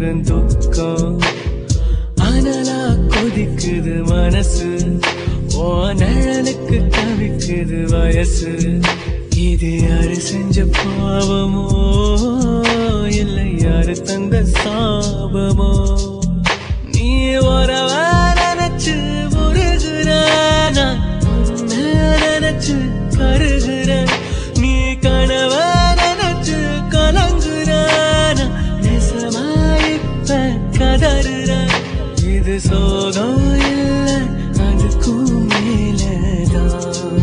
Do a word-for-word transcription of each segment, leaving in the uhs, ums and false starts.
துக்கம் அனலா கொதிக்குது மனசு ஓ நிழலுக்கு தவிக்குது வயசு இது யாரு செஞ்ச பாவமோ இல்லை யாரு தந்த சாபமோ நீ வரவ நினைச்சு முருகுறானா நினைச்சு கருகுற நீ கனவ நினைச்சு கலங்குறானா நெசமாயிப்ப கதறுற இது சோகம் இல்லை அதுக்கும் மேலதான்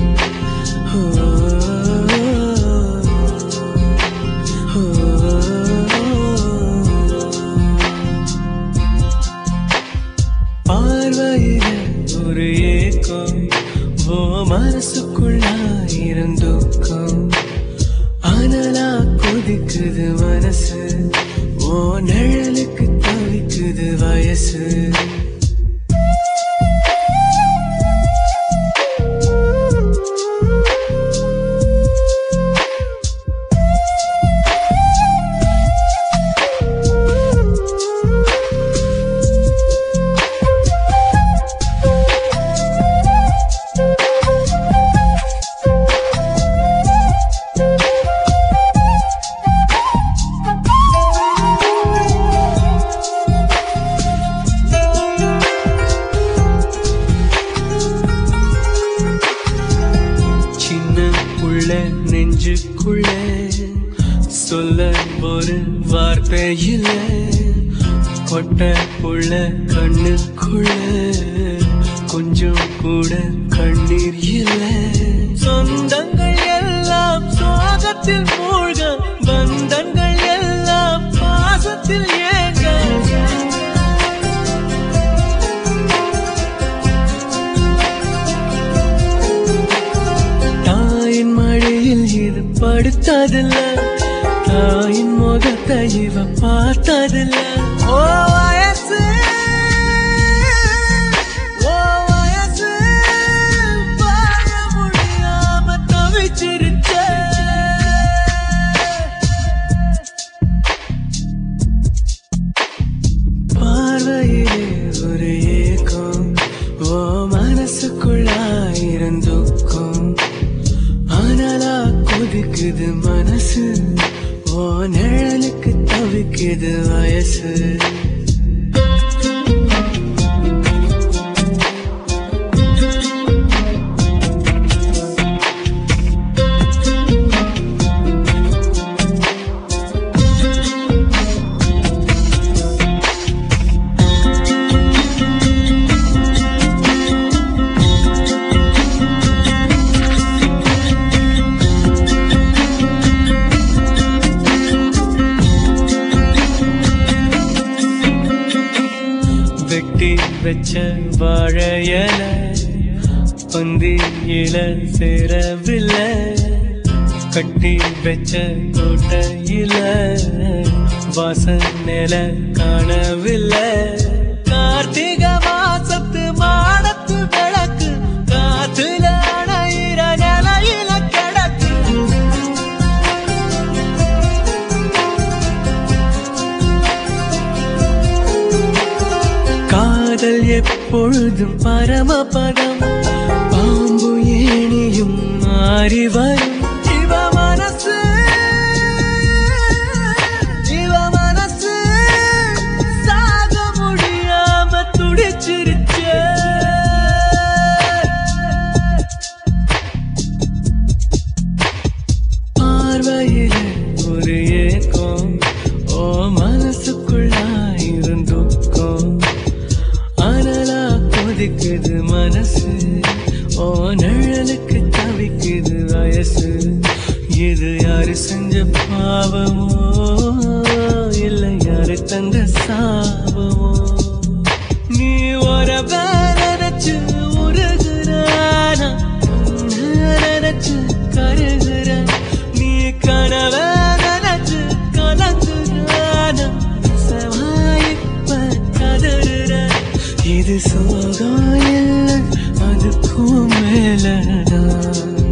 பார்வையில ஒரு ஏக்கம் ஓ மனசுக்குள்ளாயிரம் துக்கம் அனலா கொதிக்குது மனசு ஓ நிழலுக்கு தவிக்குது வயசு நெஞ்சுக்குள்ள சொல்ல ஒரு வார்த்தை இல்ல கொட்ட புள்ள கண்ணுக்குள்ள கொஞ்சம் கூட கண்ணீர் இல்ல சொந்தங்கள் எல்லாம் சோகத்தில் மூழ்க பந்தங்கள் எல்லாம் பாசத்தில் ஏங்க மழையில் இது படுத்ததில்ல தாயின் முகத்தை இவ பார்த்ததில்ல ஓ வயசு ஓ வயசு வாழ முடியாம தவிச்சிருச்ச பார்வையிலே ஒரு ஏக்கம் ஓ மனசுக்குள்ளாயிரம் துக்கம் அனலா கொதிக்குது மனசு ஓ நிழலுக்கு தவிக்குது வயசு வெட்டி வச்ச வாழையல பந்தியில சேரவில்லை கட்டி வச்ச கோட்டையில வாசனையில காணவில்லை கார்த்திகை மாசத்து மாடத்து விளக்கு காத்துல அணையிற நிலையில கிடக்கு காதல் எப்பொழுதும் பரமபதம் பாம்பு ஏணியும் மாறி வரும் இவ மனசு இவ மனசு சாக முடியாம துடிச்சிருச்சே பார்வையில ஒரு ஏக்கம் ஓ மனசுக்குள்ளாயிரம் துக்கம் அனலா கொதிக்குது மனசு ஓ நிழலுக்கு தவிக்குது வயசு இது யாரு செஞ்ச பாவமோ இல்லை யாரு தந்த சாபமோ நீ வரவ நினைச்சு உருகுறானா நினைச்சு கருகுற நீ கனவ நினைச்சு கலங்குறானா சமாயிப்ப கதறுற இது சோகம் இல்லை அதுக்கும் மேலதான்